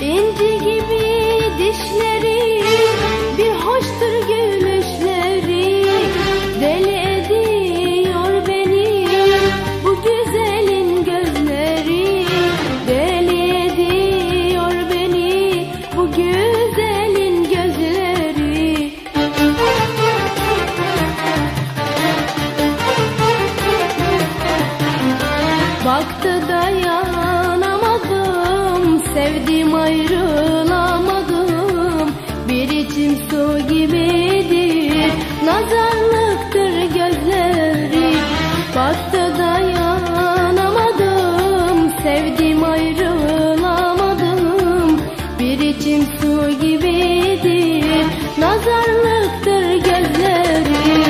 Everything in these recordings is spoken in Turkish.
İnci gibi dişleri, bir hoştur gülüşleri. Deli ediyor beni bu güzelin gözleri. Deli ediyor beni bu güzelin gözleri. Baktı dayanamadım, sevdim ayrılamadım. Bir içim su gibidir, nazarlıktır gözleri. Baktı dayanamadım, sevdim ayrılamadım. Bir içim su gibidir, nazarlıktır gözleri.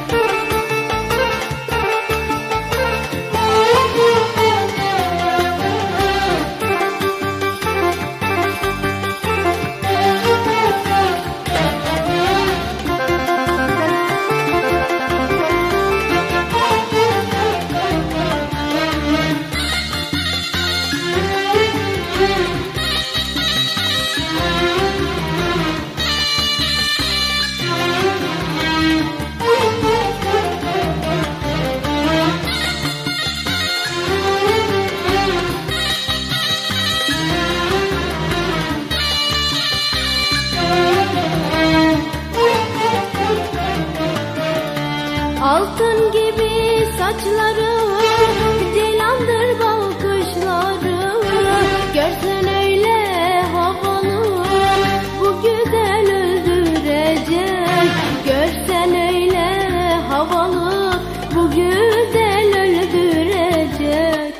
Altın gibi saçları, ceylandır bakışları. Görsen öyle havalı, bu güzel öldürecek. Görsen öyle havalı, bu güzel öldürecek.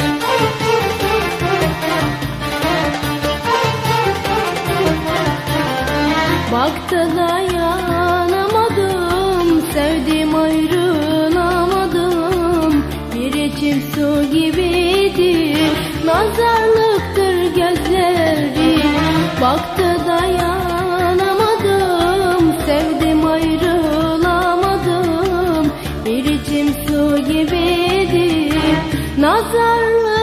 Baktı dayanamadım, sevdim ayrılamadım. Bir içim su gibidir, nazarlıktır gözleri. Baktı dayanamadım, sevdim ayrılamadım. Bir içim su gibidir, nazarlıktır